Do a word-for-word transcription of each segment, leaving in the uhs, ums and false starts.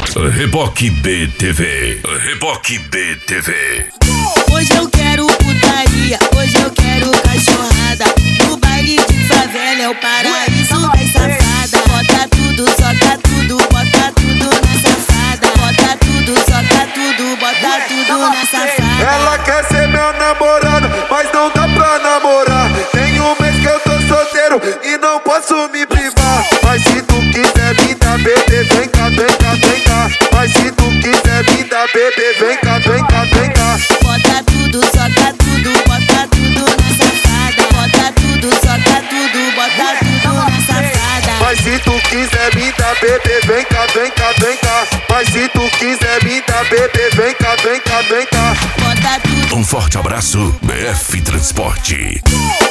Reboque B T V. Reboque B T V. Hoje eu quero putaria, hoje eu quero cachorrada. No baile de favela é o paraíso das safadas. Bota tudo, soca tudo, bota tudo na safada. Bota tudo, soca tudo, bota tudo na safada. Ela quer ser minha namorada, mas não dá pra namorar. Tem um mês que eu tô solteiro e não posso me privar. Mas se tu quiser me dar bebê, vem cá, vem cá, vem cá. Mas se tu quiser me dar bebê, vem cá, vem cá, vem cá. Bota tudo, soca tudo, bota tudo na safada. Bota tudo, soca tudo, bota tudo na safada. Mas se tu quiser me dar bebê, vem cá, vem cá, vem cá. Mas se tu quiser me dar bebê, vem cá, vem cá, vem cá. Bota tudo. Um forte abraço, B F Transporte.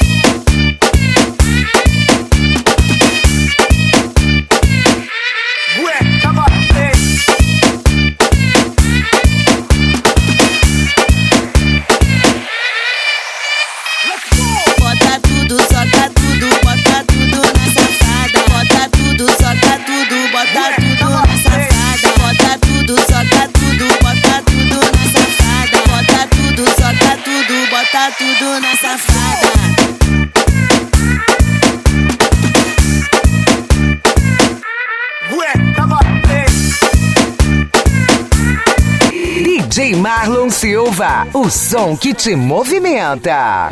Bota tudo, soca tudo, bota tudo na safada. Bota tudo, soca tudo, bota tudo na safada. Bota tudo, soca tudo, bota tudo na safada. Bota tudo, soca tudo, bota tudo na safada. D J Marlon Silva, o som que te movimenta.